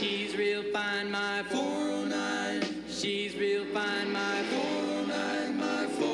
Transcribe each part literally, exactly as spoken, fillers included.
She's real fine, my four oh nine. She's real fine, my four oh nine, my four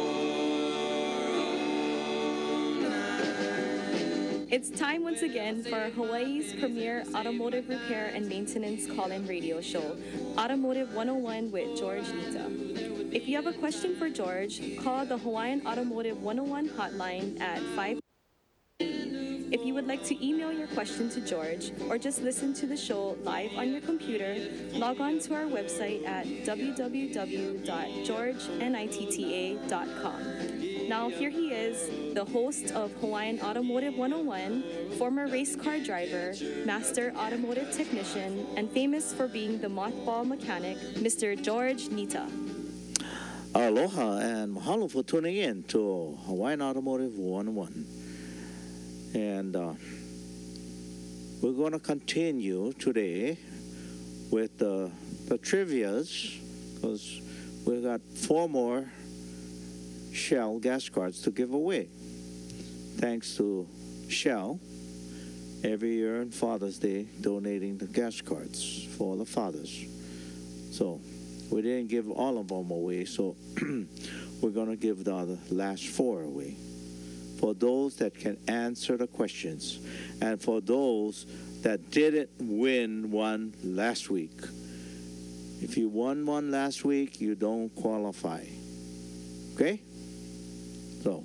oh nine. It's time once again for Hawaii's premier automotive repair and maintenance call-in radio show, Automotive one oh one with George Nita. If you have a question for George, call the Hawaiian Automotive one oh one hotline at five. If you would like to email your question to George or just listen to the show live on your computer, log on to our website at w w w dot george nitta dot com. Now here he is, the host of Hawaiian Automotive one oh one, former race car driver, master automotive technician, and famous for being the mothball mechanic, Mister George Nita. Aloha and mahalo for tuning in to Hawaiian Automotive one oh one. And uh, we're going to continue today with the, the trivias, because we got four more Shell gas cards to give away. Thanks to Shell, every year on Father's Day, donating the gas cards for all the fathers. So we didn't give all of them away, so we're going to give the other last four away. For those that can answer the questions, and for those that didn't win one last week. If you won one last week, you don't qualify. Okay? So,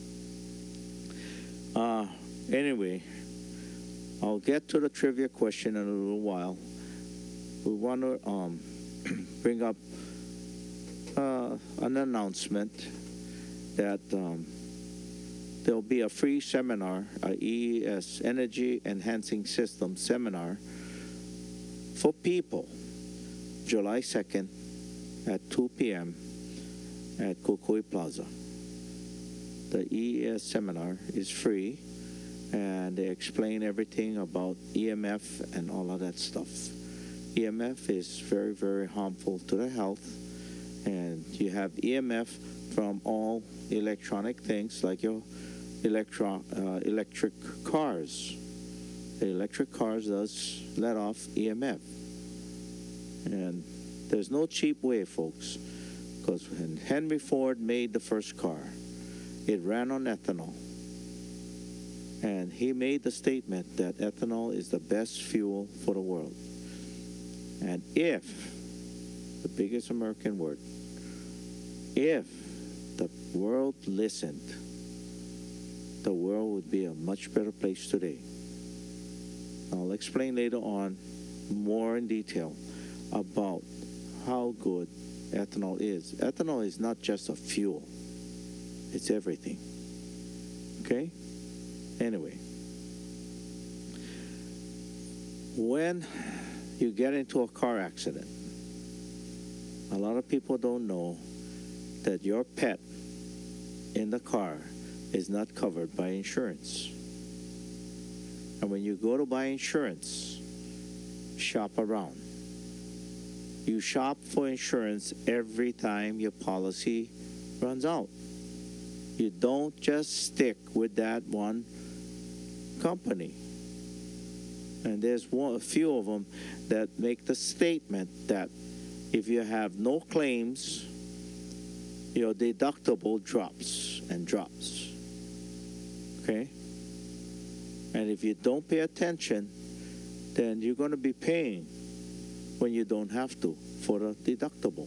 uh, anyway, I'll get to the trivia question in a little while. We want to um, bring up uh, an announcement that um, there'll be a free seminar, a E E S Energy Enhancing System seminar for people, July second at two p.m. at Kukui Plaza. The E E S seminar is free, and they explain everything about E M F and all of that stuff. E M F is very, very harmful to the health, and you have E M F from all electronic things like your electro, uh, electric cars. The electric cars does let off E M F. And there's no cheap way, folks, because when Henry Ford made the first car, it ran on ethanol. And he made the statement that ethanol is the best fuel for the world. And if, the biggest American word, if the world listened, the world would be a much better place today. I'll explain later on more in detail about how good ethanol is. Ethanol is not just a fuel. It's everything. Okay? Anyway. When you get into a car accident, a lot of people don't know that your pet in the car is not covered by insurance. And when you go to buy insurance, shop around. You shop for insurance every time your policy runs out. You don't just stick with that one company. And there's one, a few of them that make the statement that if you have no claims, your deductible drops and drops. Okay? And if you don't pay attention, then you're going to be paying when you don't have to for the deductible.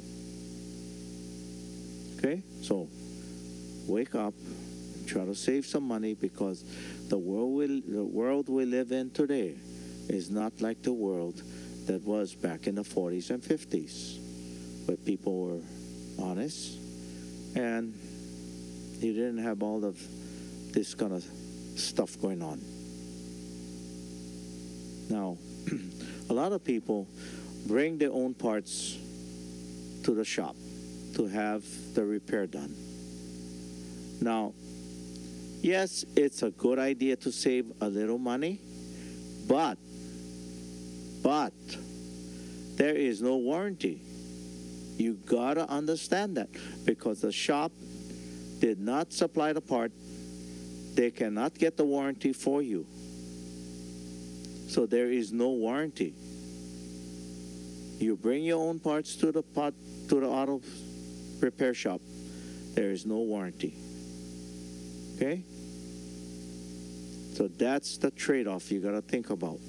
Okay? So, wake up, try to save some money, because the world we, the world we live in today is not like the world that was back in the forties and fifties, where people were honest and you didn't have all of this kind of stuff going on. Now, a lot of people bring their own parts to the shop to have the repair done. Now, yes, it's a good idea to save a little money, but, but, there is no warranty. You gotta understand that, because the shop did not supply the part. They cannot get the warranty for you. So there is no warranty. You bring your own parts to the pot to the auto repair shop, there is no warranty. Okay? So that's the trade-off you got to think about.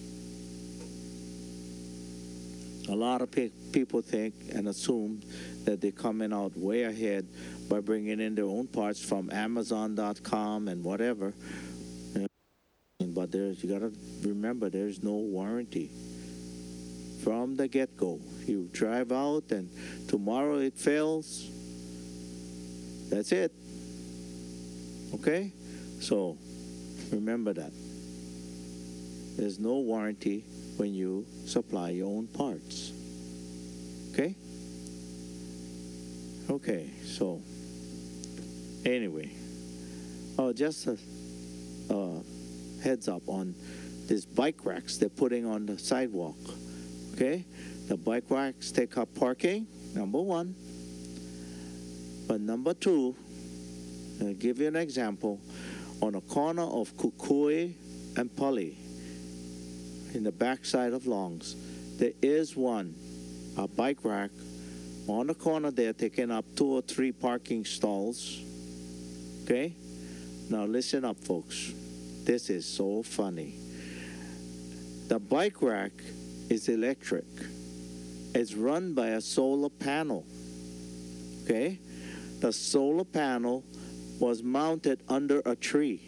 A lot of pe- people think and assume that they're coming out way ahead by bringing in their own parts from Amazon dot com and whatever. But there's, you got to remember, there's no warranty from the get-go. You drive out and tomorrow it fails. That's it. Okay? So remember that. There's no warranty when you supply your own parts. Okay? Okay, so anyway. Oh, just a, a heads up on these bike racks they're putting on the sidewalk. Okay? The bike racks take up parking, number one. But number two, I'll give you an example. On a corner of Kukui and Pali, in the backside of Longs, there is one, a bike rack on the corner there, taking up two or three parking stalls. Okay? Now listen up, folks. This is so funny. The bike rack is electric. It's run by a solar panel. Okay? The solar panel was mounted under a tree.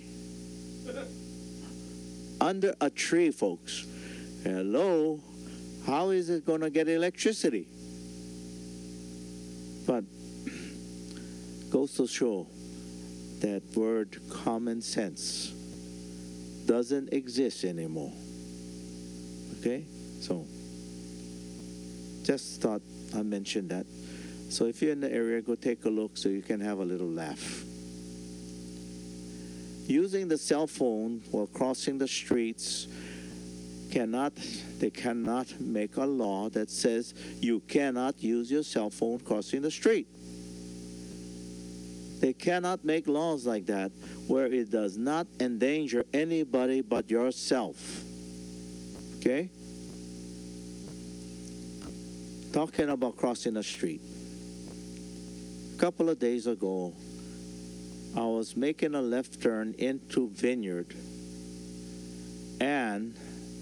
Under a tree, folks. Hello? How is it going to get electricity? But goes to show that word common sense doesn't exist anymore. Okay? So, just thought I'd mention that. So if you're in the area, go take a look so you can have a little laugh. Using the cell phone while crossing the streets cannot, they cannot make a law that says you cannot use your cell phone crossing the street. They cannot make laws like that where it does not endanger anybody but yourself. Okay? Talking about crossing the street. A couple of days ago, I was making a left turn into Vineyard, and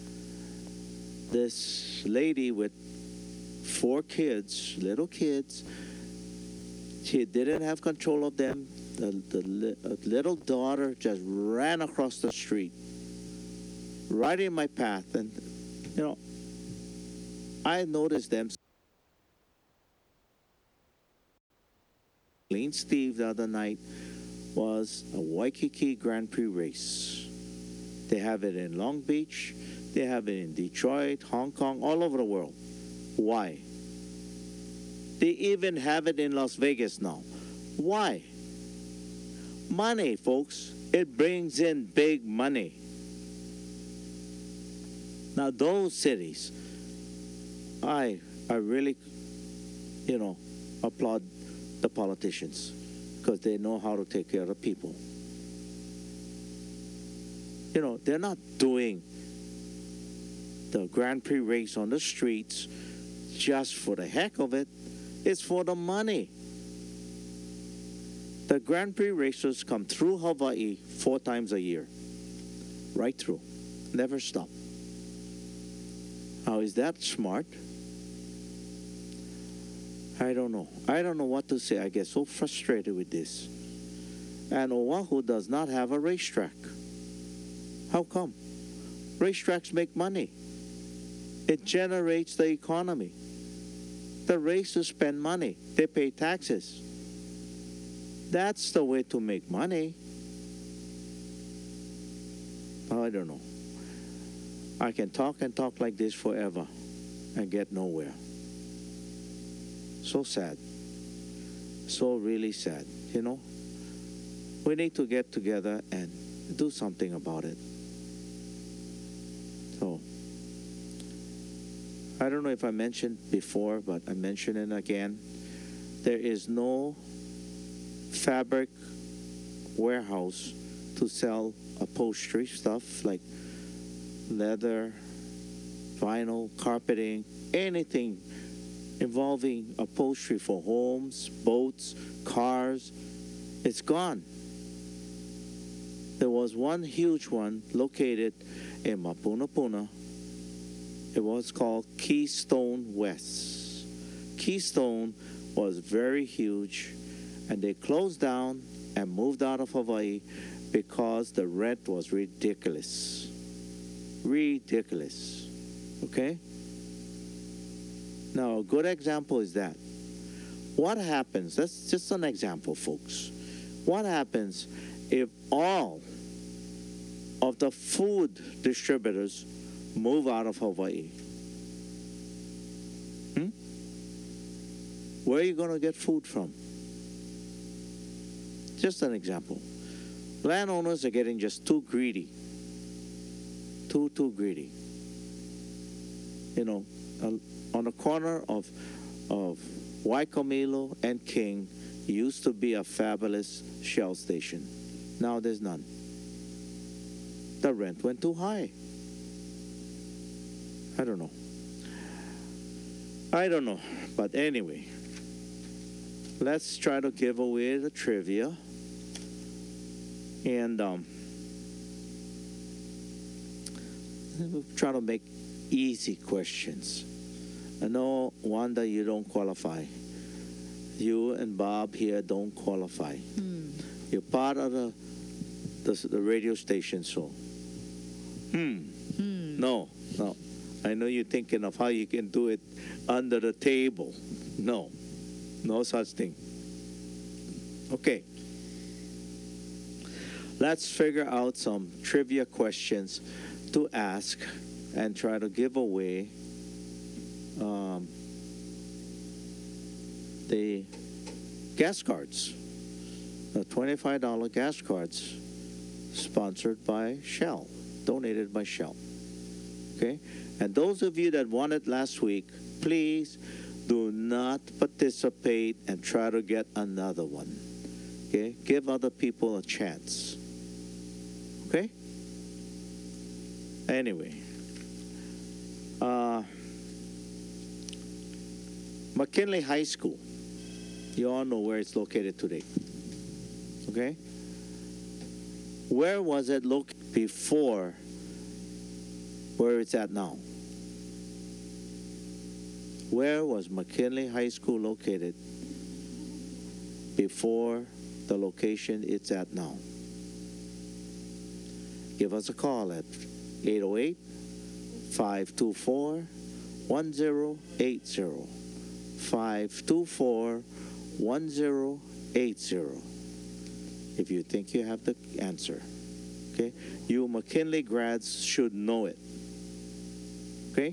this lady with four kids, little kids, she didn't have control of them. The, the uh, little daughter just ran across the street, right in my path. And, you know, I noticed them. Clean Steve the other night was a Waikiki Grand Prix race. They have it in Long Beach. They have it in Detroit, Hong Kong, all over the world. Why? They even have it in Las Vegas now. Why? Money, folks. It brings in big money. Now, those cities, I, I really, you know, applaud the politicians because they know how to take care of the people. You know, they're not doing the Grand Prix race on the streets just for the heck of it. It's for the money. The Grand Prix racers come through Hawaii four times a year. Right through. Never stop. How is that smart? I don't know. I don't know what to say. I get so frustrated with this. And Oahu does not have a racetrack. How come? Racetracks make money. It generates the economy. The racers spend money. They pay taxes. That's the way to make money. I don't know. I can talk and talk like this forever and get nowhere. So sad. So really sad, you know? We need to get together and do something about it. So, I don't know if I mentioned before, but I mention it again. There is no fabric warehouse to sell upholstery stuff like leather, vinyl, carpeting, anything involving upholstery for homes, boats, cars, it's gone. There was one huge one located in Mapunapuna. It was called Keystone West. Keystone was very huge, and they closed down and moved out of Hawaii because the rent was ridiculous. Ridiculous. Okay? Now, a good example is that. What happens? That's just an example, folks. What happens if all of the food distributors move out of Hawaii? Hmm? Where are you going to get food from? Just an example. Landowners are getting just too greedy. Too, too greedy. You know, on the corner of, of Waikomilo and King used to be a fabulous Shell station. Now there's none. The rent went too high. I don't know. I don't know. But anyway, let's try to give away the trivia. And um, we'll try to make easy questions. I know, Wanda, you don't qualify. You and Bob here don't qualify. Hmm. You're part of the, the, the radio station, so. Hmm. Hmm. No, no. I know you're thinking of how you can do it under the table. No. No such thing. Okay. Let's figure out some trivia questions to ask and try to give away um, the gas cards. The twenty-five dollar gas cards sponsored by Shell, donated by Shell. Okay? And those of you that won it last week, please do not participate and try to get another one. Okay? Give other people a chance. Okay? Anyway. Uh, McKinley High School. You all know where it's located today. Okay? Where was it located before where it's at now? Where was McKinley High School located before the location it's at now? Give us a call at eight oh eight, five two four, one oh eight oh. five two four, one oh eight oh. If you think you have the answer. Okay? You McKinley grads should know it. Okay?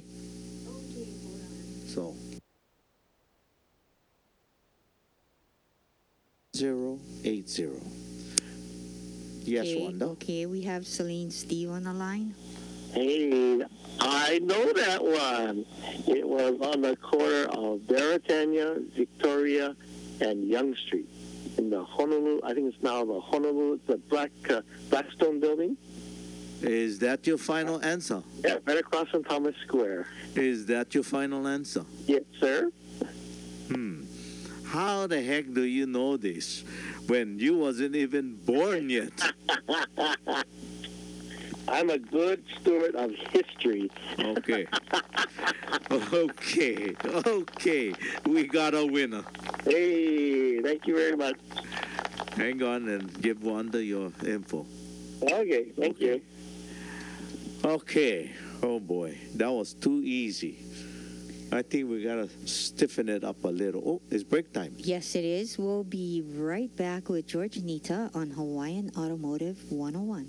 So, zero eight zero. Yes, okay, Wanda. Okay, we have Celine Steve on the line. Hey, I know that one. It was on the corner of Baratania, Victoria, and Young Street in the Honolulu. I think it's now the Honolulu, the Black uh, Blackstone building. Is that your final answer? Yeah, right across from Thomas Square. Is that your final answer? Yes, sir. Hmm. How the heck do you know this when you wasn't even born yet? I'm a good steward of history. Okay. Okay. Okay. We got a winner. Hey, thank you very much. Hang on and give Wanda your info. Okay, thank Okay. you. Okay. Oh boy. That was too easy. I think we gotta stiffen it up a little. Oh, it's break time. Yes, it is. We'll be right back with George Nita on Hawaiian Automotive one oh one.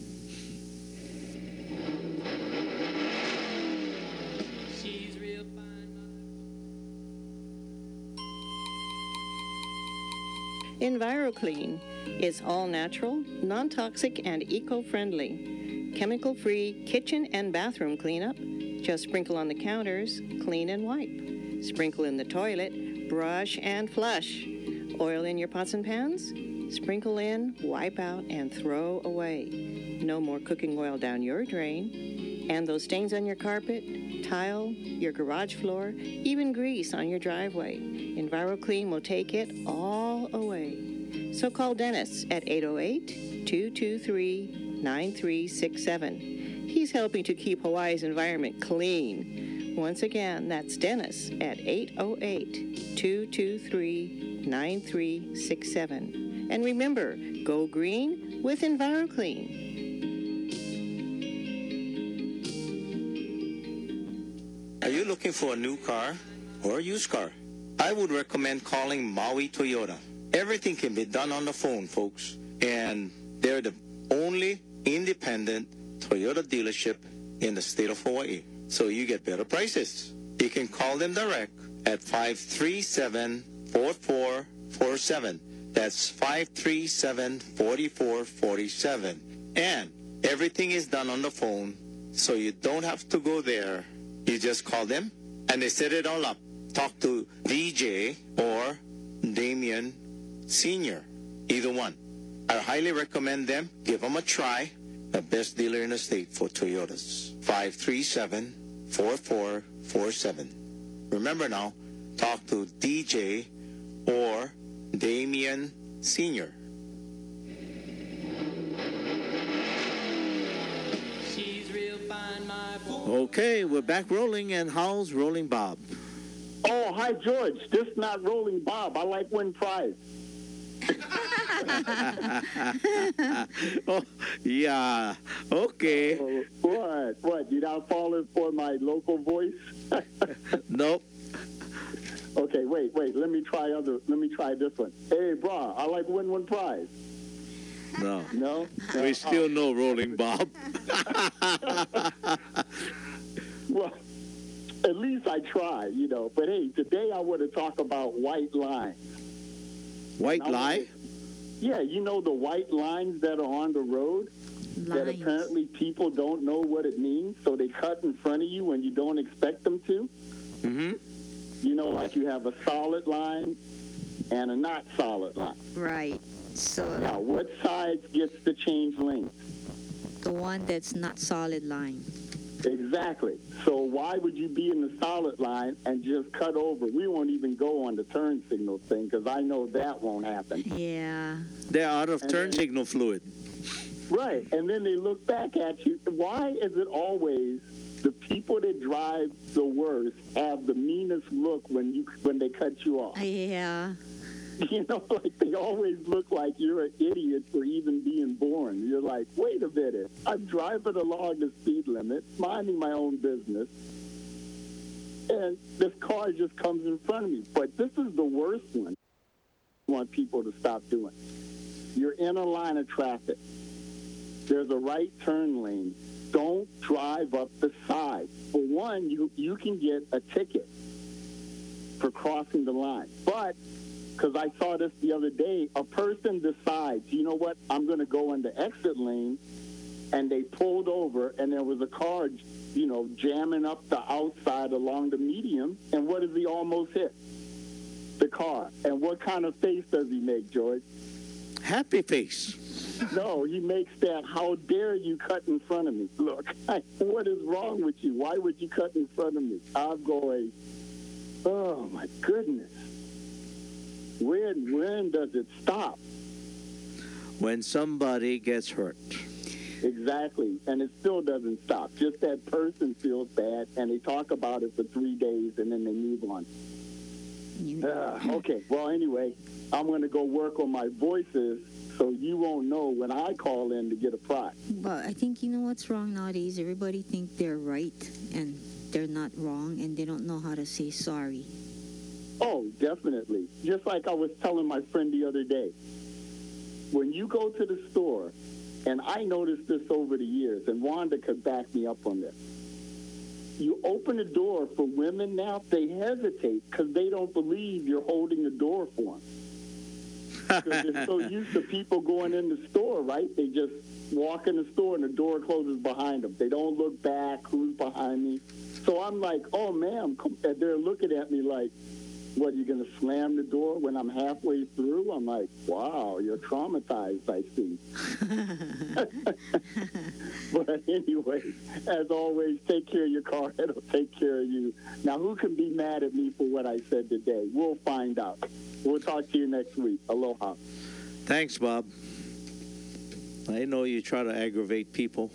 She's real fine. EnviroClean is all natural, non-toxic, and eco-friendly. Chemical-free kitchen and bathroom cleanup. Just sprinkle on the counters, clean and wipe. Sprinkle in the toilet, brush and flush. Oil in your pots and pans? Sprinkle in, wipe out, and throw away. No more cooking oil down your drain. And those stains on your carpet? tile, your garage floor, even grease on your driveway. EnviroClean will take it all away. So call Dennis at eight oh eight, two two three, nine three six seven. He's helping to keep Hawaii's environment clean. Once again, that's Dennis at eight oh eight, two two three, nine three six seven. And remember, go green with EnviroClean. Are you looking for a new car or a used car? I would recommend calling Maui Toyota. Everything can be done on the phone, folks. And they're the only independent Toyota dealership in the state of Hawaii. So you get better prices. You can call them direct at five three seven, four four four seven. That's five three seven, four four four seven. And everything is done on the phone, so you don't have to go there. You just call them, and they set it all up. Talk to D J or Damien Senior, either one. I highly recommend them. Give them a try. The best dealer in the state for Toyotas. five three seven, four four four seven. Remember now, talk to D J or Damien Senior. She's real fine, my four. Okay, we're back rolling, and how's Rolling Bob? Oh, hi, George. This not Rolling Bob. I like win prize. Oh, yeah. Okay. Oh, what? What? You not falling for my local voice? Nope. Okay, wait, wait. Let me try other. Let me try this one. Hey, brah, I like win one prize. No. No? Uh, We still know Rolling Bob. Well, at least I try, you know. But hey, today I want to talk about white lines. White I lie? wanna- Yeah, you know the white lines that are on the road that Lines. apparently people don't know what it means, so they cut in front of you when you don't expect them to. Mm-hmm. You know, like you have a solid line and a not solid line. Right. So Now, what side gets to change lanes? the one that's not solid line. Exactly. So why would you be in the solid line and just cut over? We won't even go on the turn signal thing because I know that won't happen. Yeah. They're out of And turn then- signal fluid. Right. And then they look back at you. Why is it always the people that drive the worst have the meanest look when you when they cut you off? Yeah. You know, like they always look like you're an idiot for even being born. You're like, wait a minute, I'm driving along the speed limit, minding my own business, and this car just comes in front of me. But this is the worst one I want people to stop doing. You're in a line of traffic. There's a right turn lane. Don't drive up the side. For one, you, you can get a ticket for crossing the line. But because I saw this the other day, a person decides, you know what, I'm going to go in the exit lane, and they pulled over, and there was a car, you know, jamming up the outside along the median, and what does he almost hit? The car. And what kind of face does he make, George? Happy face. No, he makes that, how dare you cut in front of me? Look, what is wrong with you? Why would you cut in front of me? I'm going, oh, my goodness. When when does it stop? When somebody gets hurt. Exactly. And it still doesn't stop. Just that person feels bad, and they talk about it for three days, and then they move on. You- Uh, okay. Well, anyway, I'm going to go work on my voices so you won't know when I call in to get a prize. But I think you know what's wrong nowadays. Everybody think they're right and they're not wrong, and they don't know how to say sorry. Oh, definitely. Just like I was telling my friend the other day. When you go to the store, and I noticed this over the years, and Wanda could back me up on this. You open the door for women now, they hesitate because they don't believe you're holding the door for them. Because they're so used to people going in the store, right? They just walk in the store and the door closes behind them. They don't look back, who's behind me. So I'm like, oh, ma'am. come- and they're looking at me like, What, are you going to slam the door when I'm halfway through? I'm like, wow, you're traumatized, I see. But anyway, as always, take care of your car. It'll take care of you. Now, who can be mad at me for what I said today? We'll find out. We'll talk to you next week. Aloha. Thanks, Bob. I know you try to aggravate people,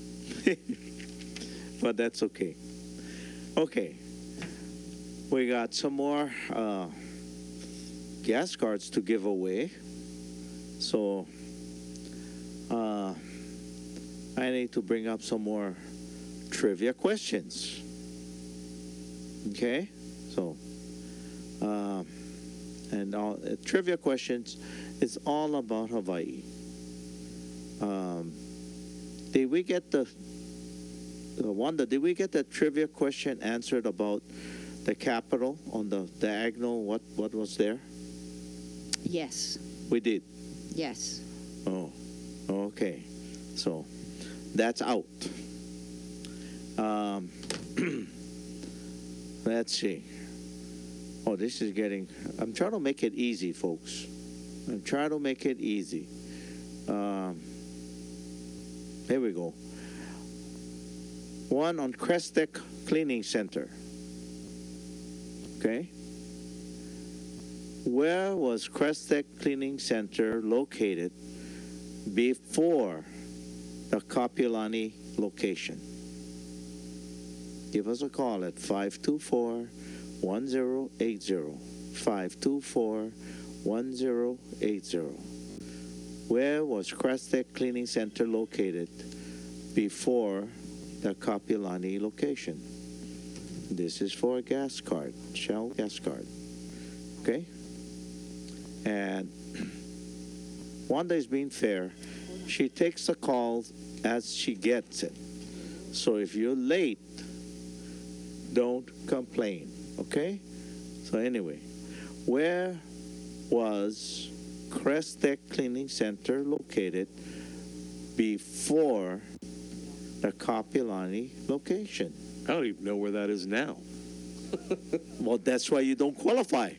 but that's okay. Okay. We got some more uh, gas cards to give away. So uh, I need to bring up some more trivia questions. Okay? So, uh, and all, uh, trivia questions is all about Hawaii. Um, did we get the, uh, Wanda, did we get the trivia question answered about the capital on the diagonal? What, what was there? Yes. We did. Yes. Oh, okay. So that's out. Um, let's see. Oh, this is getting, I'm trying to make it easy, folks. I'm trying to make it easy. Um, here we go. One on Crestek Cleaning Center. Okay. Where was Crestek Cleaning Center located before the Kapiolani location? Give us a call at five two four, one zero eight zero. five two four, one zero eight zero. Where was Crestek Cleaning Center located before the Kapiolani location? This is for a gas card, Shell gas card. Okay? And Wanda is being fair. She takes the call as she gets it. So if you're late, don't complain. Okay? So anyway, where was Crestek Cleaning Center located before the Kapiolani location? I don't even know where that is now. Well, that's why you don't qualify.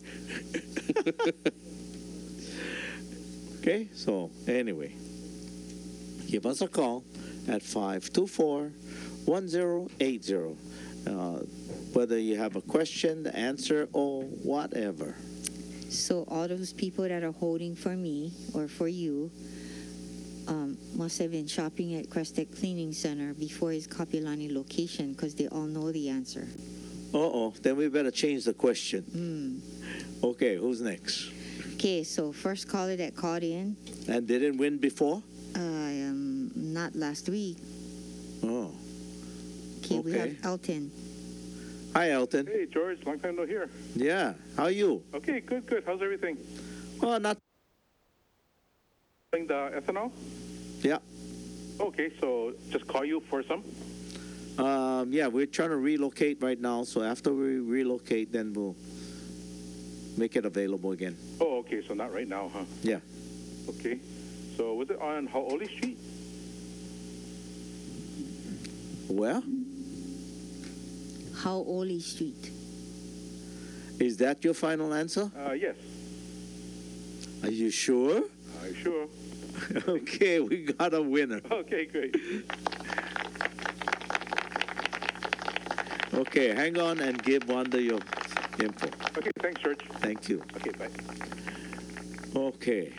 Okay, so anyway, give us a call at five two four, one zero eight zero. Uh, whether you have a question, the answer, or whatever. So all those people that are holding for me or for you um, must have been shopping at Crestek Cleaning Center before his Kapiolani location because they all know the answer. Uh-oh, then we better change the question. Mm. Okay, who's next? Okay, so first caller that called in. And didn't win before? Uh, um, not last week. Oh. Okay, we Okay. have Elton. Hi, Elton. Hey, George. Long time no hear. Yeah, how are you? Okay, good, good. How's everything? Oh, not. Doing the ethanol? Yeah. Okay, so just call you for some? Um, yeah, we're trying to relocate right now, so after we relocate, then we'll make it available again. Oh, okay, so not right now, huh? Yeah. Okay. So was it on Haoli Street? Well, Haoli Street. is that your final answer? Uh, yes. Are you sure? Uh, sure. Okay, we got a winner. Okay, great. Okay, hang on and give Wanda your info. Okay, thanks, George. Thank you. Okay, bye. Okay.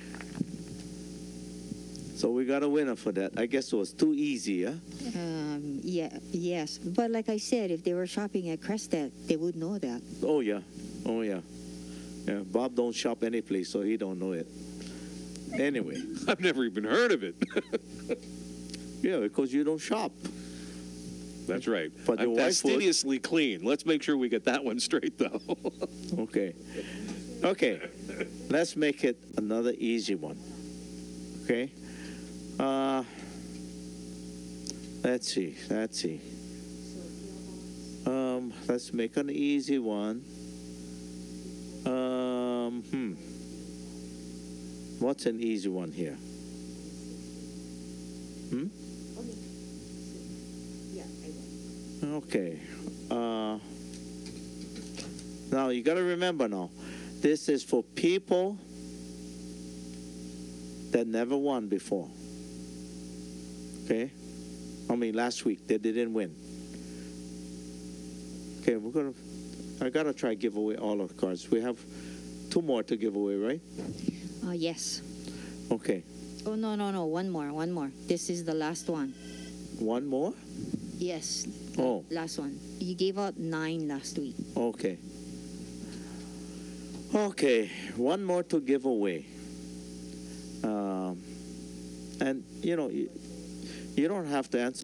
So we got a winner for that. I guess it was too easy, huh? Um, yeah, yes. But like I said, if they were shopping at Crestek, they would know that. Oh, yeah. Oh, yeah. Yeah, Bob don't shop any place, so he don't know it. Anyway. I've never even heard of it. Yeah, because you don't shop. That's right. But your I'm wife would. fastidiously clean. Let's make sure we get that one straight, though. Okay. Okay. Let's make it another easy one. Okay. Uh, let's see. Let's see. Um, let's make an easy one. Um, hmm. What's an easy one here? Hmm? Okay. Uh, Now, you got to remember now, this is for people that never won before. Okay? I mean, last week, they didn't win. Okay, we're going to, I got to try give away all of the cards. We have two more to give away, right? Uh, yes. Okay. Oh, no, no, no. One more, one more. This is the last one. One more? Yes. Oh. Last one. You gave out nine last week. Okay. Okay, one more to give away. Um, and, you know, you, you don't have to answer.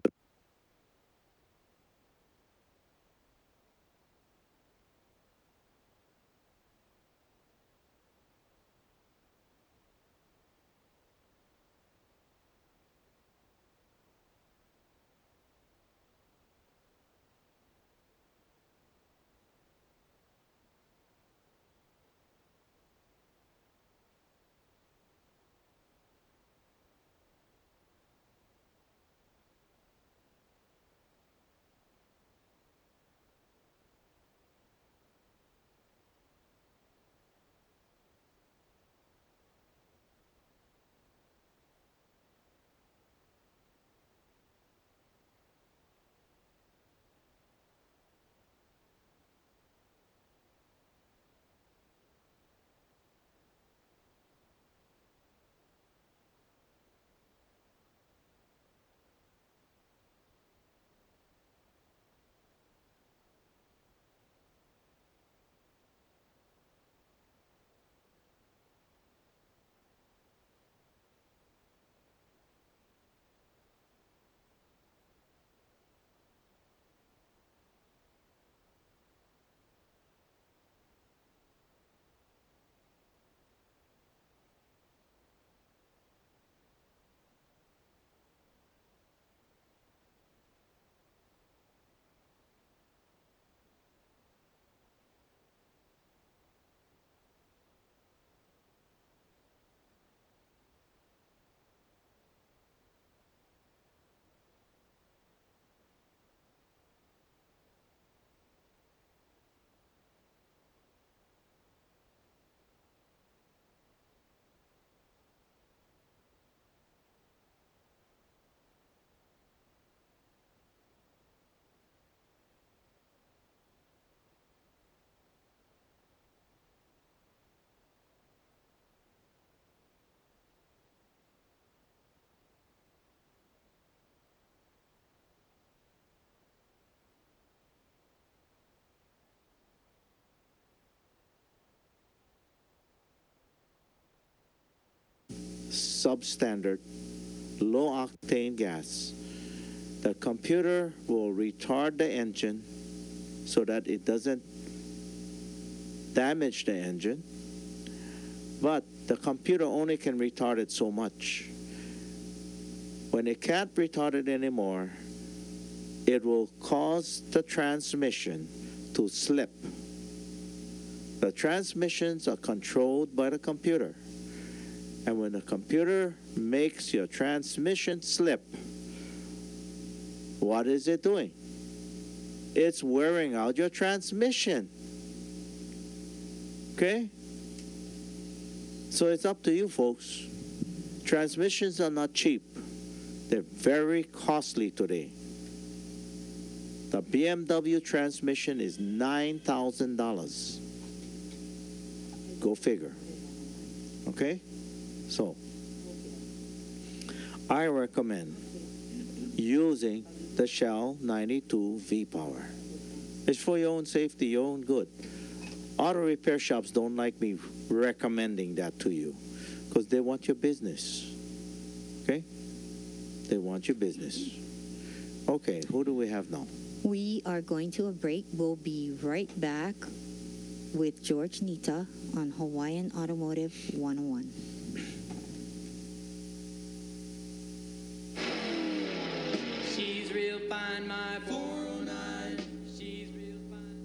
Substandard, low octane gas. The computer will retard the engine so that it doesn't damage the engine, but the computer only can retard it so much. When it can't retard it anymore, it will cause the transmission to slip. The transmissions are controlled by the computer. And when the computer makes your transmission slip, what is it doing? It's wearing out your transmission. Okay? So it's up to you, folks. Transmissions are not cheap. They're very costly today. The B M W transmission is nine thousand dollars. Go figure. Okay? So, I recommend using the Shell ninety-two V-Power. It's for your own safety, your own good. Auto repair shops don't like me recommending that to you because they want your business. Okay? They want your business. Okay, who do we have now? We are going to a break. We'll be right back with George Nita on Hawaiian Automotive one oh one. She's real fine, my four oh nine. She's real fine.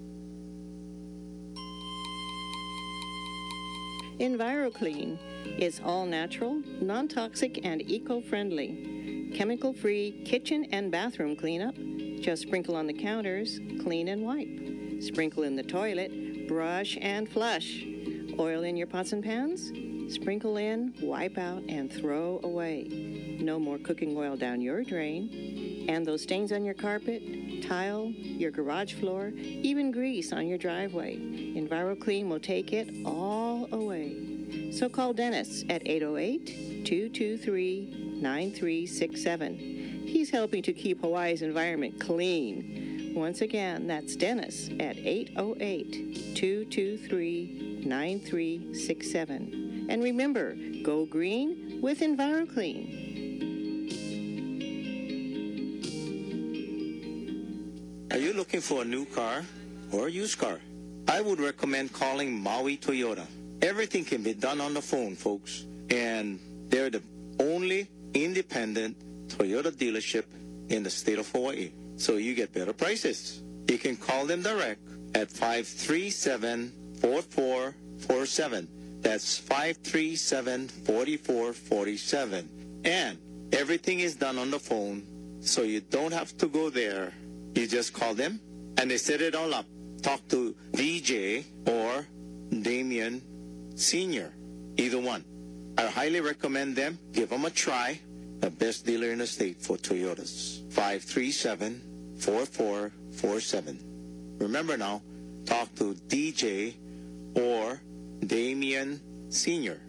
EnviroClean is all natural, non-toxic, and eco-friendly. Chemical-free kitchen and bathroom cleanup. Just sprinkle on the counters, clean and wipe. Sprinkle in the toilet, brush and flush. Oil in your pots and pans? Sprinkle in, wipe out, and throw away. No more cooking oil down your drain. And those stains on your carpet, tile, your garage floor, even grease on your driveway. EnviroClean will take it all away. So call Dennis at eight oh eight, two two three, nine three six seven. He's helping to keep Hawaii's environment clean. Once again, that's Dennis at eight oh eight, two two three, nine three six seven. And remember, go green with EnviroClean. Are you looking for a new car or a used car? I would recommend calling Maui Toyota. Everything can be done on the phone, folks. And they're the only independent Toyota dealership in the state of Hawaii. So you get better prices. You can call them direct at five three seven, four four four seven. That's five three seven, four four four seven. And everything is done on the phone, so you don't have to go there. You just call them, and they set it all up. Talk to D J or Damien Senior, either one. I highly recommend them. Give them a try. The best dealer in the state for Toyotas. five three seven, four four four seven. Remember now, talk to D J or Damien Senior.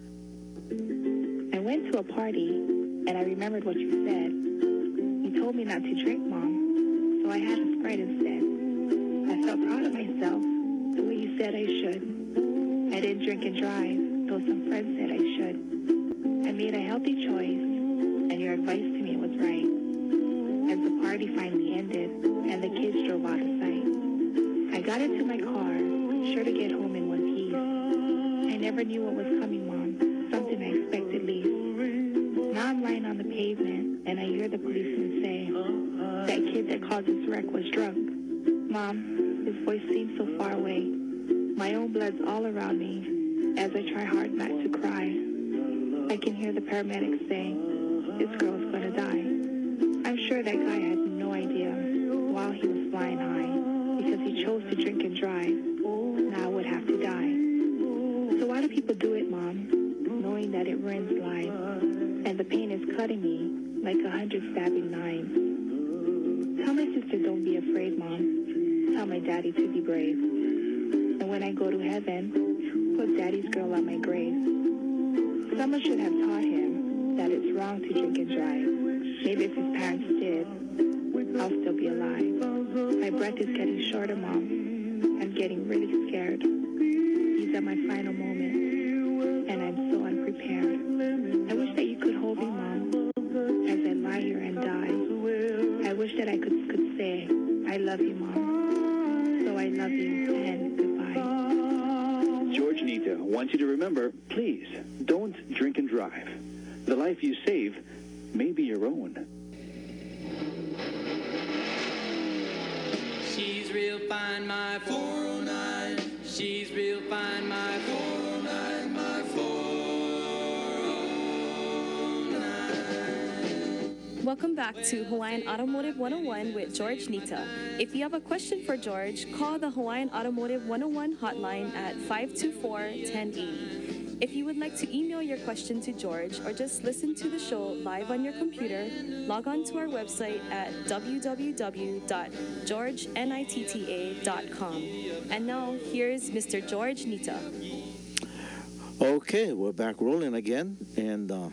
I went to a party, and I remembered what you said. You told me not to drink, Mom, so I had a Sprite instead. I felt proud of myself, the way you said I should. I didn't drink and drive, though some friends said I should. I made a healthy choice, and your advice to me was right. As the party finally ended, and the kids drove out of sight, I got into my car, sure to get home in one piece. I never knew what was coming, Mom, something unexpected least. Now I'm lying on the pavement, and I hear the policeman say, that kid that caused this wreck was drunk. Mom, his voice seems so far away. My own blood's all around me as I try hard not to cry. I can hear the paramedics saying, this girl's gonna die. I'm sure that guy had no idea while he was flying high, because he chose to drink and drive. Now I would have to die. So why do people do it, Mom, knowing that it ruins lives, and the pain is cutting me like a hundred stabbing knives? Tell my sister don't be afraid, Mom. Tell my daddy to be brave. And when I go to heaven, put Daddy's girl on my grave. Someone should have taught him that it's wrong to drink and drive. Maybe if his parents did, I'll still be alive. My breath is getting shorter, Mom. I'm getting really scared. These are my final moments, and I'm so unprepared. I wish that you could hold me, Mom, as I lie here and die. I wish that I could, could say, I love you, Mom. So I love you, and goodbye. George Nita wants you to remember, please, don't drink and drive. The life you save may be your own. She's real fine, my four oh nine. She's real fine, my four oh nine, my four oh nine. Welcome back to Hawaiian Automotive one oh one with George Nita. If you have a question for George, call the Hawaiian Automotive one oh one hotline at five two four, one oh eight oh. If you would like to email your question to George or just listen to the show live on your computer, log on to our website at w w w dot george nitta dot com. And now, here's Mister George Nita. Okay, we're back rolling again. And uh,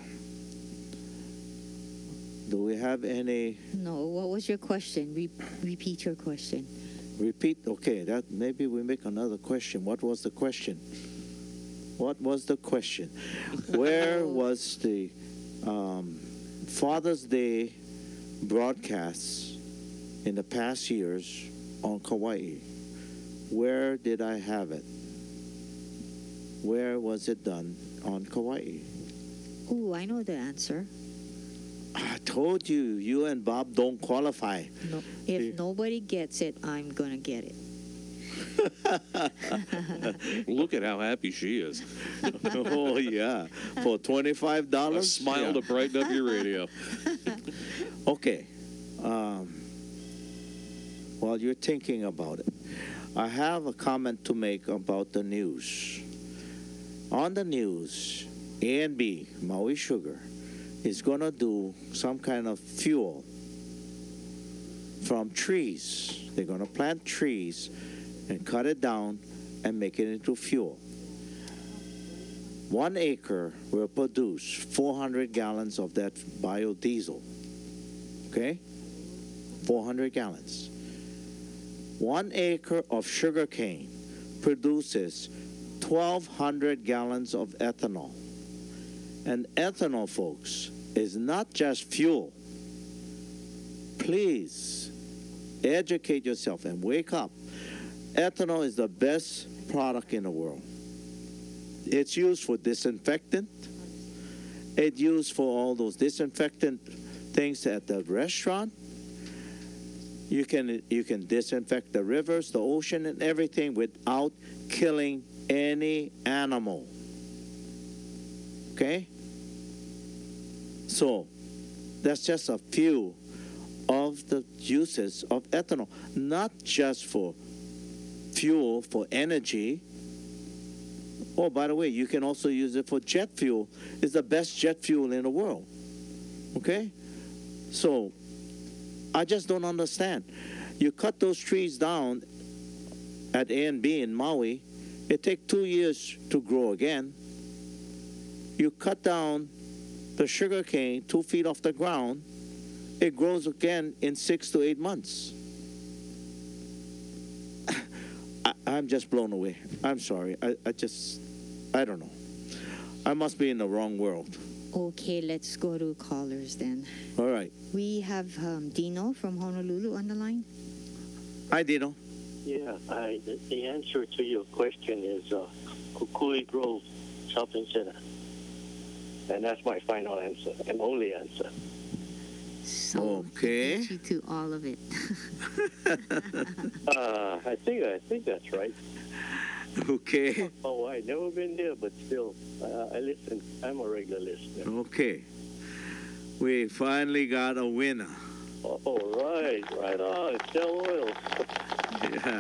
do we have any... No, what was your question? Re- repeat your question. Repeat? Okay, that maybe we make another question. What was the question? What was the question? Where was the um, Father's Day broadcasts in the past years on Kauai? Where did I have it? Where was it done on Kauai? Oh, I know the answer. I told you, you and Bob don't qualify. No, if nobody gets it, I'm going to get it. Look at how happy she is. Oh, yeah. For twenty-five dollars? A smile yeah. to brighten up your radio. Okay. Um, while you're thinking about it, I have a comment to make about the news. On the news, A and B, Maui Sugar, is going to do some kind of fuel from trees. They're going to plant trees and cut it down and make it into fuel. One acre will produce four hundred gallons of that biodiesel. Okay? four hundred gallons. One acre of sugarcane produces twelve hundred gallons of ethanol. And ethanol, folks, is not just fuel. Please educate yourself and wake up. Ethanol is the best product in the world. It's used for disinfectant. It's used for all those disinfectant things at the restaurant. You can you can disinfect the rivers, the ocean, and everything without killing any animal. Okay? So, that's just a few of the uses of ethanol. Not just for fuel, for energy. Oh, by the way, you can also use it for jet fuel. It's the best jet fuel in the world. Okay? So, I just don't understand. You cut those trees down at A and B in Maui, it takes two years to grow again. You cut down the sugar cane two feet off the ground, it grows again in six to eight months. I, I'm just blown away. I'm sorry. I, I just, I don't know. I must be in the wrong world. Okay, let's go to callers then. All right. We have um, Dino from Honolulu on the line. Hi, Dino. Yeah, I, the, the answer to your question is uh, Kukui Grove Shopping Center. And that's my final answer and only answer. So okay. Beat you to all of it. uh, I think I think that's right. Okay. Oh, I've never been there, but still, uh, I listen. I'm a regular listener. Okay. We finally got a winner. Oh, right, right on. Shell Oil. Yeah.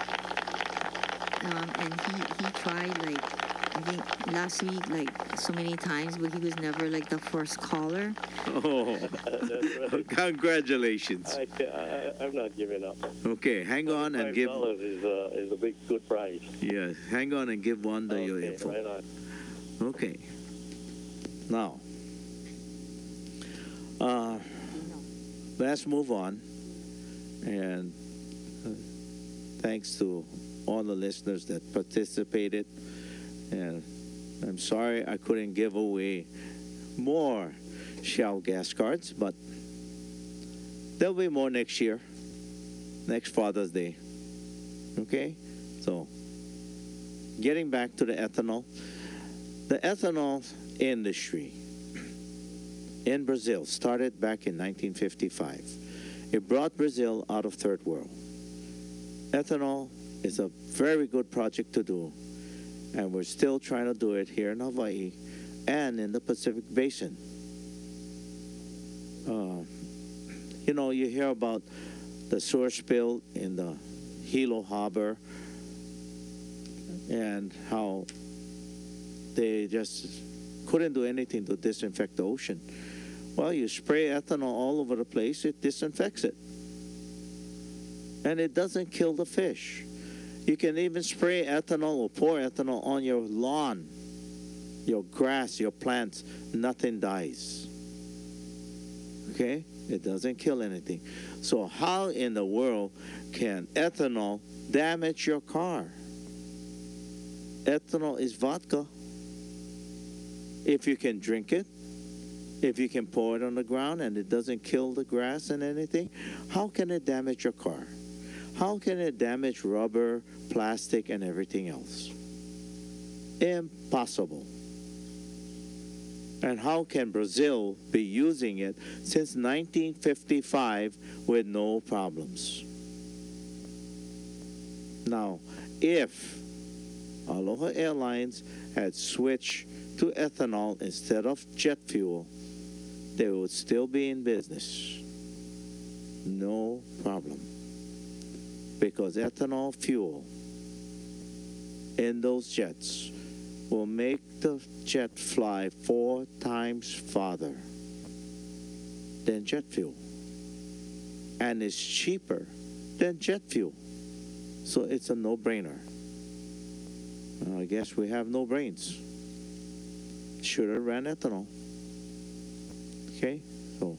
Um, and he, he tried, like, I think last week, like, so many times, but he was never, like, the first caller. Oh, right. Congratulations. I, I, I'm not giving up. Okay, hang on and give... five dollars is, uh, is a big, good prize. Yes, hang on and give Wanda okay, your info. Right on. Okay. Now, uh, let's move on. And uh, thanks to all the listeners that participated. And I'm sorry I couldn't give away more Shell gas cards, but there'll be more next year, next Father's Day. Okay? So, getting back to the ethanol. The ethanol industry in Brazil started back in nineteen fifty-five. It brought Brazil out of third world. Ethanol is a very good project to do, and we're still trying to do it here in Hawaii and in the Pacific Basin. Uh, you know, you hear about the sewer spill in the Hilo Harbor and how they just couldn't do anything to disinfect the ocean. Well, you spray ethanol all over the place, it disinfects it. And it doesn't kill the fish. You can even spray ethanol or pour ethanol on your lawn, your grass, your plants. Nothing dies. Okay? It doesn't kill anything. So how in the world can ethanol damage your car? Ethanol is vodka. If you can drink it, if you can pour it on the ground and it doesn't kill the grass and anything, how can it damage your car? How can it damage rubber, plastic, and everything else? Impossible. And how can Brazil be using it since nineteen fifty-five with no problems? Now, if Aloha Airlines had switched to ethanol instead of jet fuel, they would still be in business. No problem. because ethanol fuel in those jets will make the jet fly four times farther than jet fuel. And it's cheaper than jet fuel. So it's a no-brainer. Uh, I guess we have no brains. Should have ran ethanol. Okay, so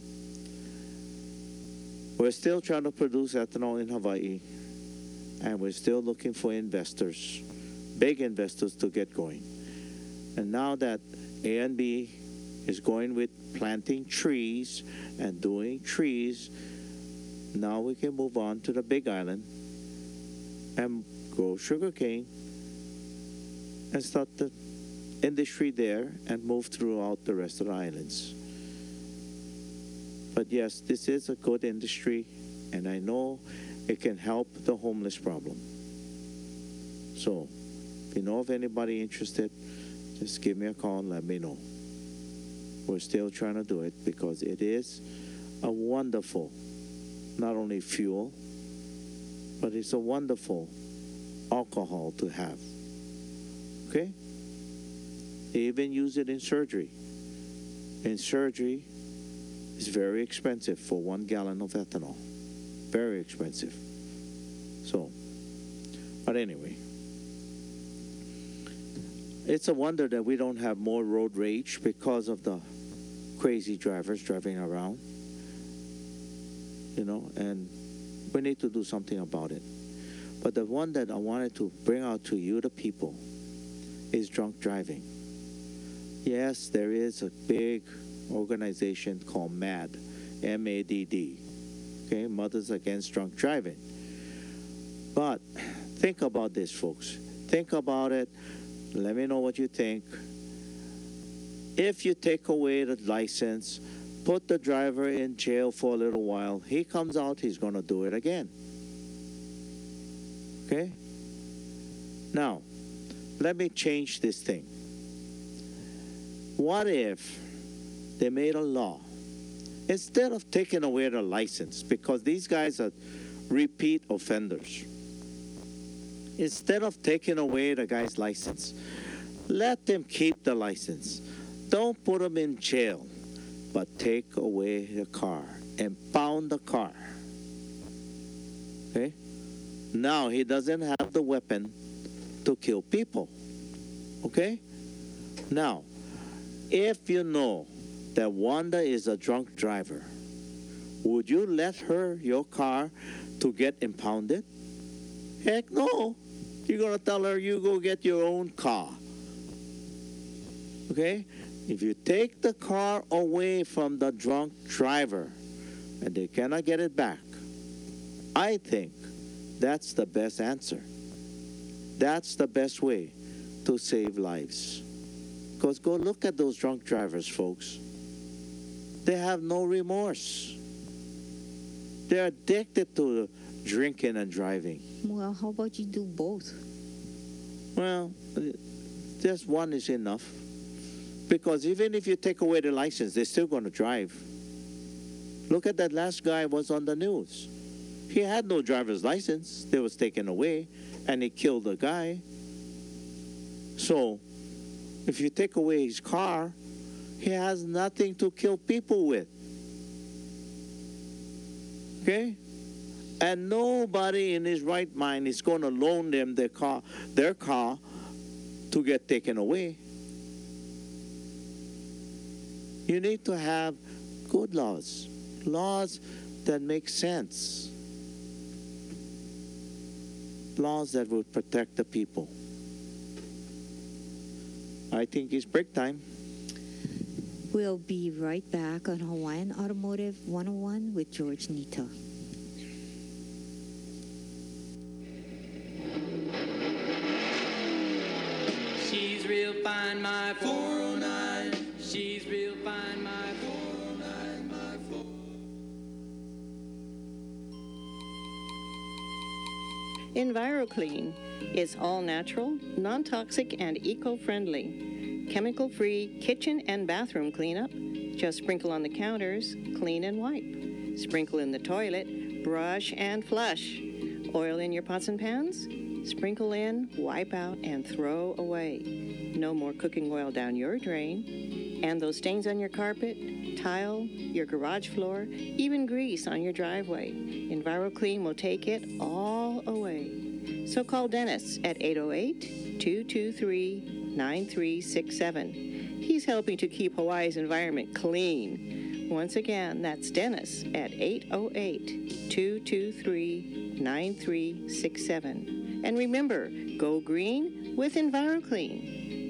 we're still trying to produce ethanol in Hawaii, and we're still looking for investors, big investors, to get going. And now that A and B is going with planting trees and doing trees, now we can move on to the Big Island and grow sugarcane and start the industry there and move throughout the rest of the islands. But yes, this is a good industry, and I know it can help the homeless problem. So, if you know of anybody interested, just give me a call and let me know. We're still trying to do it because it is a wonderful, not only fuel, but it's a wonderful alcohol to have. Okay? They even use it in surgery. In surgery, it's very expensive for one gallon of ethanol. Very expensive. So, but anyway, it's a wonder that we don't have more road rage because of the crazy drivers driving around. You know, and we need to do something about it. But the one that I wanted to bring out to you, the people, is drunk driving. Yes, there is a big organization called MADD, M A D D, okay, Mothers Against Drunk Driving. But think about this, folks. Think about it. Let me know what you think. If you take away the license, put the driver in jail for a little while, he comes out, he's going to do it again. Okay? Now, let me change this thing. What if they made a law? Instead of taking away the license, because these guys are repeat offenders, instead of taking away the guy's license, let them keep the license. Don't put them in jail, but take away the car, impound the car. Okay? Now he doesn't have the weapon to kill people. Okay? Now, if you know that Wanda is a drunk driver, would you let her, your car, to get impounded? Heck no. You're going to tell her you go get your own car. Okay? If you take the car away from the drunk driver and they cannot get it back, I think that's the best answer. That's the best way to save lives. Because go look at those drunk drivers, folks. They have no remorse. They're addicted to drinking and driving. Well, how about you do both? Well, just one is enough. Because even if you take away the license, they're still going to drive. Look at that last guy was on the news. He had no driver's license. It was taken away, and he killed a guy. So, if you take away his car, he has nothing to kill people with. Okay? And nobody in his right mind is going to loan them their car, their car to get taken away. You need to have good laws, laws that make sense, laws that will protect the people. I think it's break time. We'll be right back on Hawaiian Automotive one oh one with George Nita. She's real fine, my four oh nine. She's real fine, my four oh nine, my four. EnviroClean is all natural, non-toxic, and eco-friendly. Chemical-free kitchen and bathroom cleanup. Just sprinkle on the counters, clean and wipe. Sprinkle in the toilet, brush and flush. Oil in your pots and pans? Sprinkle in, wipe out, and throw away. No more cooking oil down your drain. And those stains on your carpet, tile, your garage floor, even grease on your driveway. EnviroClean will take it all away. So call Dennis at eight oh eight, two two three, nine three six seven. He's helping to keep Hawaii's environment clean. Once again, that's Dennis at eight oh eight, two two three, nine three six seven. And remember, go green with EnviroClean.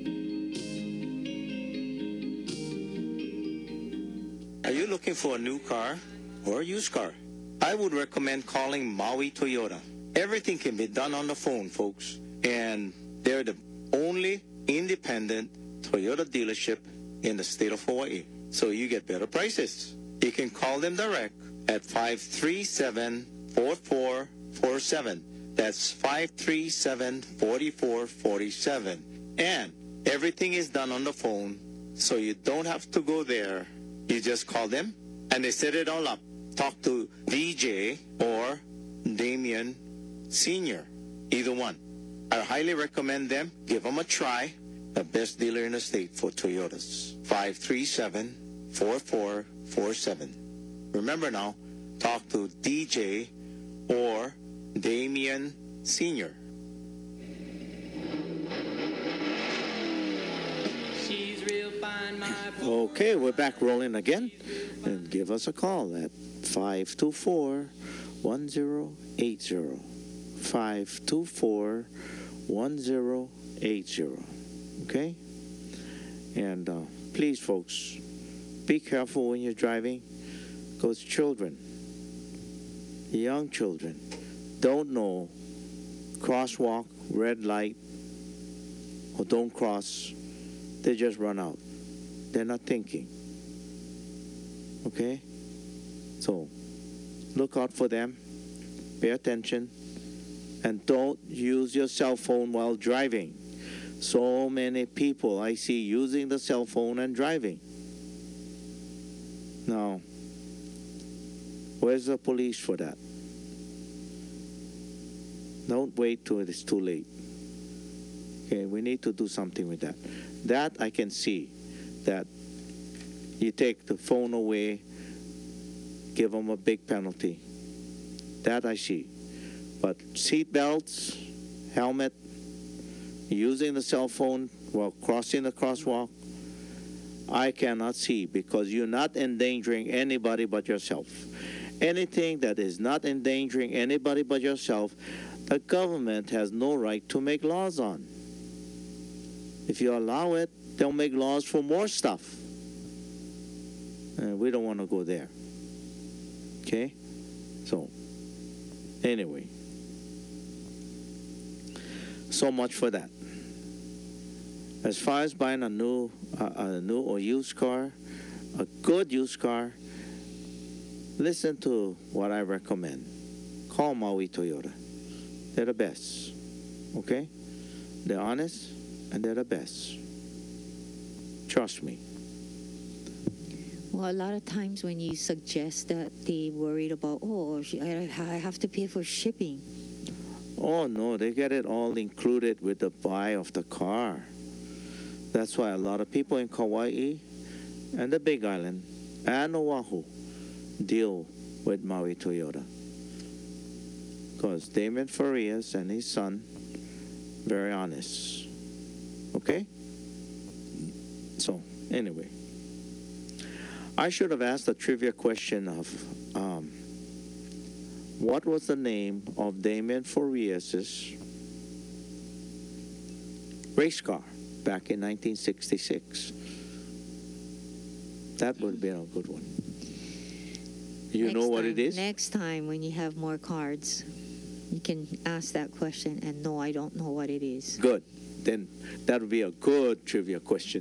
Are you looking for a new car or a used car? I would recommend calling Maui Toyota. Everything can be done on the phone, folks. And they're the only independent Toyota dealership in the state of Hawaii. So you get better prices. You can call them direct at five three seven, four four four seven. That's five three seven, four four four seven. And everything is done on the phone, so you don't have to go there. You just call them, and they set it all up. Talk to D J or Damien Senior, either one. I highly recommend them. Give them a try. The best dealer in the state for Toyotas. five three seven, four four four seven. Remember now, talk to D J or Damien Senior. She's real fine, my Okay, we're back rolling again. And give us a call at five two four, one zero eight zero. five two four, one zero eight zero. Okay? And uh, please, folks, be careful when you're driving, because children, young children, don't know crosswalk, red light, or don't cross. They just run out. They're not thinking. Okay? So, look out for them. Pay attention. And don't use your cell phone while driving. So many people I see using the cell phone and driving. Now, where's the police for that? Don't wait till it's too late. Okay, we need to do something with that. That I can see, that you take the phone away, give them a big penalty. That I see. But seat belts, helmet, using the cell phone while crossing the crosswalk, I cannot see, because you're not endangering anybody but yourself. Anything that is not endangering anybody but yourself, the government has no right to make laws on. If you allow it, they'll make laws for more stuff. And we don't want to go there. Okay? So, anyway. So much for that. As far as buying a new, uh, a new or used car, a good used car, listen to what I recommend. Call Maui Toyota. They're the best. Okay? They're honest and they're the best. Trust me. Well, a lot of times when you suggest that, they worried about, oh, I I have to pay for shipping. Oh, no, they get it all included with the buy of the car. That's why a lot of people in Kauai and the Big Island and Oahu deal with Maui Toyota. Because Damon Farias and his son, very honest. Okay? So, anyway. I should have asked a trivia question of um, what was the name of Damon Farias' race car back in nineteen sixty-six? That would have been a good one. You Next know what time- it is? Next time when you have more cards, you can ask that question, and no, I don't know what it is. Good. Then that would be a good trivia question.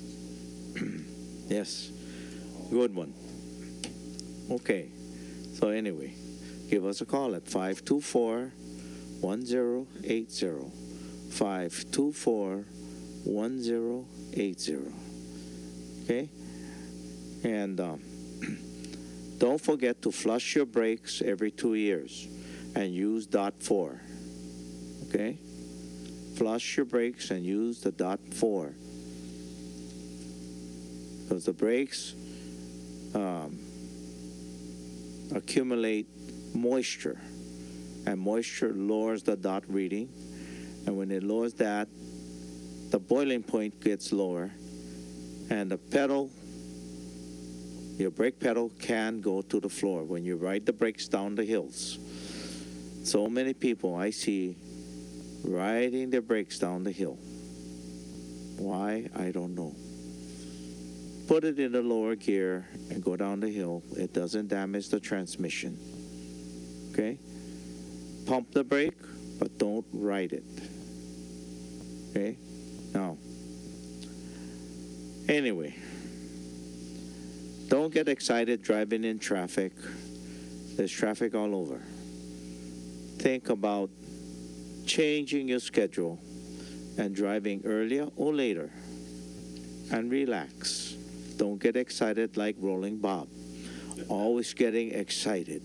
Yes. Good one. Okay. So anyway, give us a call at five two four, one zero eight zero. five two four, one zero eight zero. Okay? And um, don't forget to flush your brakes every two years. and use dot four. Okay? Flush your brakes and use the dot four. Because the brakes um, accumulate moisture, and moisture lowers the dot reading, and when it lowers that, the boiling point gets lower, and the pedal, your brake pedal, can go to the floor when you ride the brakes down the hills. So many people I see riding their brakes down the hill. Why? I don't know. Put it in the lower gear and go down the hill. It doesn't damage the transmission. Okay? Pump the brake, but don't ride it. Okay? Now, anyway, don't get excited driving in traffic. There's traffic all over. Think about changing your schedule and driving earlier or later, and relax. Don't get excited like Rolling Bob. Always getting excited.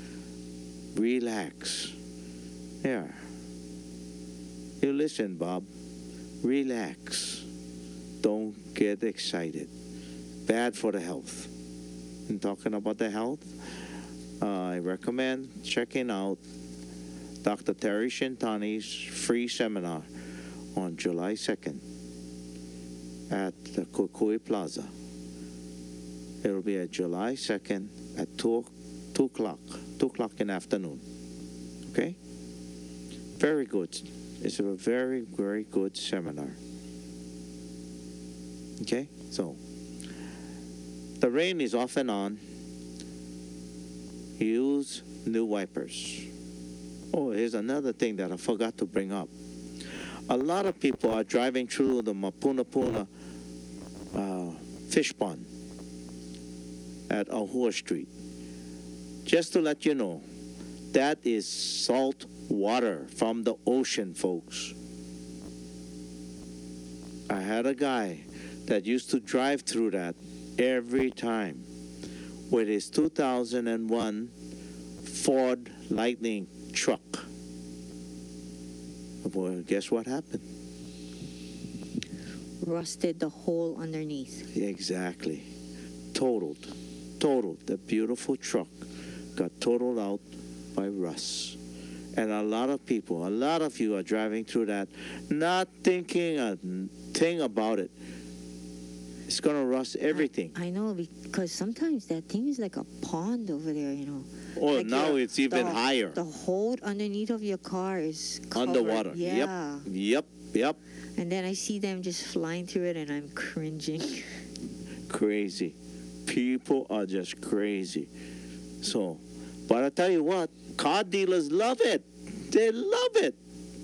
Relax. Yeah. You listen, Bob. Relax. Don't get excited. Bad for the health. And talking about the health, uh, I recommend checking out Doctor Terry Shintani's free seminar on July second at the Kukui Plaza. It'll be at July second at two, two o'clock, two o'clock in the afternoon. Okay? Very good. It's a very, very good seminar. Okay? So, the rain is off and on. Use new wipers. Oh, here's another thing that I forgot to bring up. A lot of people are driving through the Mapuna Puna uh, fish pond at Ahua Street. Just to let you know, that is salt water from the ocean, folks. I had a guy that used to drive through that every time with his two thousand one Ford Lightning truck. Well, guess what happened? Rusted the hole underneath. Exactly. Totaled. Totaled. The beautiful truck got totaled out by rust. And a lot of people, a lot of you are driving through that, not thinking a thing about it. It's going to rust everything. I, I know, because sometimes that thing is like a pond over there, you know. Oh, like now your- it's even the, higher. The hole underneath of your car is covered. Underwater. Yeah. Yep. Yep. Yep. And then I see them just flying through it, and I'm cringing. Crazy. People are just crazy. So, but I tell you what, car dealers love it. They love it.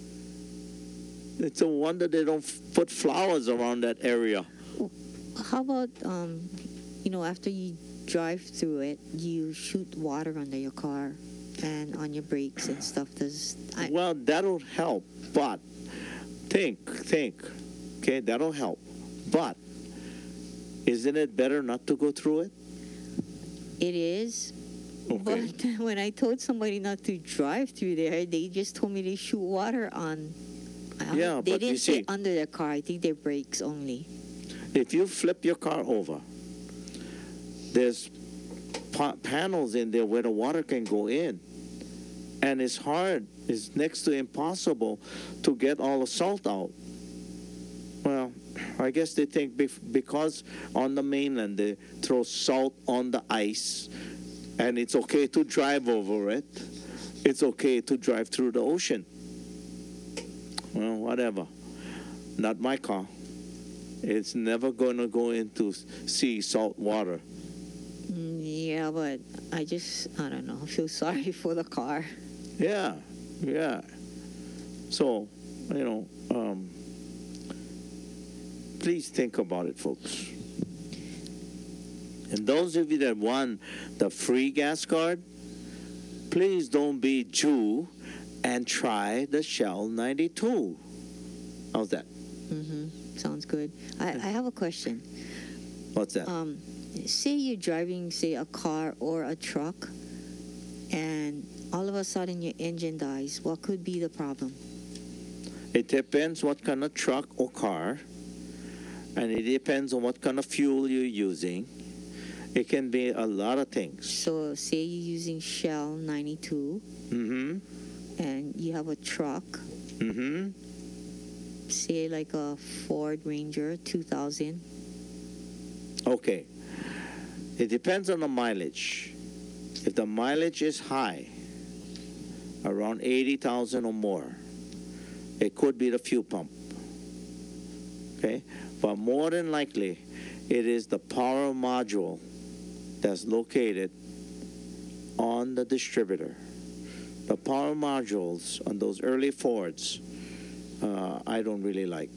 It's a wonder they don't f- put flowers around that area. How about, um, you know, after you drive through it, you shoot water under your car and on your brakes and stuff? Does I, Well, that'll help, but think, think. Okay, that'll help. But isn't it better not to go through it? It is. Okay. But when I told somebody not to drive through there, they just told me to shoot water on. uh, Yeah, they but you didn't say see- under their car. I think their brakes only. If you flip your car over, there's pa- panels in there where the water can go in. And it's hard, it's next to impossible to get all the salt out. Well, I guess they think bef- because on the mainland they throw salt on the ice and it's okay to drive over it, it's okay to drive through the ocean. Well, whatever. Not my car. It's never going to go into sea salt water. Mm, yeah, but I just, I don't know, I feel sorry for the car. Yeah, yeah. So, you know, um, please think about it, folks. And those of you that won the free gas card, please don't be Jew and try the Shell ninety-two. How's that? Mm-hmm. Sounds good. I, I have a question. What's that? Um, say you're driving, say, a car or a truck, and all of a sudden your engine dies, what could be the problem? It depends what kind of truck or car, and it depends on what kind of fuel you're using. It can be a lot of things. So say you're using Shell ninety-two, Mm-hmm. and you have a truck, Mm-hmm. say like a Ford Ranger two thousand. Okay. It depends on the mileage. If the mileage is high, around eighty thousand or more, it could be the fuel pump. Okay? But more than likely, it is the power module that's located on the distributor. The power modules on those early Fords, uh, I don't really like.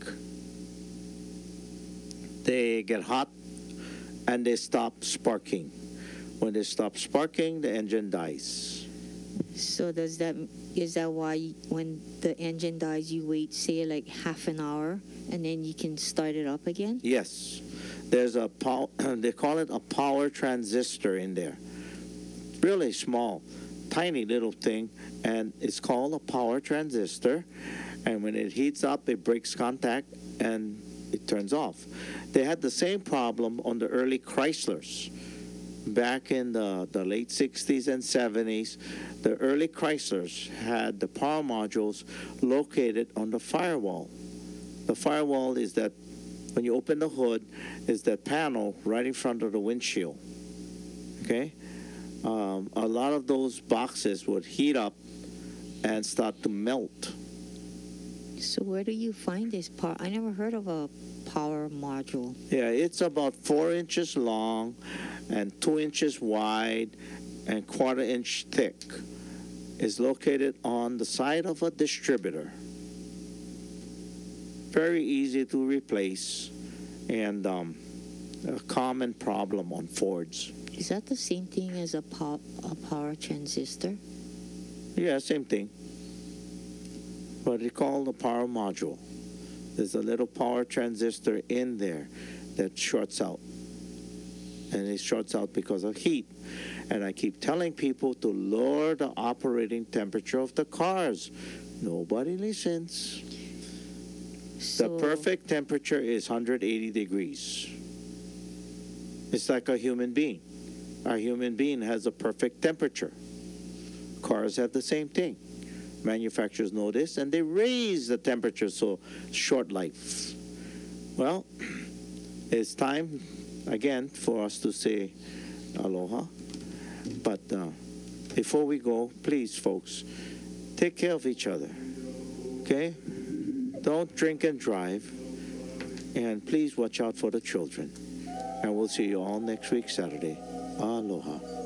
They get hot and they stop sparking. When they stop sparking, the engine dies. So does that is that why when the engine dies you wait say like half an hour and then you can start it up again? Yes. There's a pow- they call it a power transistor in there. Really small, tiny little thing, and it's called a power transistor. And when it heats up, it breaks contact and it turns off. They had the same problem on the early Chryslers. Back in the, the late sixties and seventies, the early Chryslers had the power modules located on the firewall. The firewall is that when you open the hood, is that panel right in front of the windshield. Okay? Um, a lot of those boxes would heat up and start to melt. So where do you find this power? I never heard of a power module. Yeah, it's about four inches long and two inches wide and quarter inch thick. It's located on the side of a distributor. Very easy to replace and um, a common problem on Fords. Is that the same thing as a, pow- a power transistor? Yeah, same thing. But it's called a power module. There's a little power transistor in there that shorts out. And it shorts out because of heat. And I keep telling people to lower the operating temperature of the cars. Nobody listens. So, the perfect temperature is one hundred eighty degrees. It's like a human being. A human being has a perfect temperature. Cars have the same thing. Manufacturers know this, and they raise the temperature so short life. Well, it's time, again, for us to say aloha. But uh, before we go, please, folks, take care of each other, okay? Don't drink and drive, and please watch out for the children. And we'll see you all next week, Saturday. Aloha.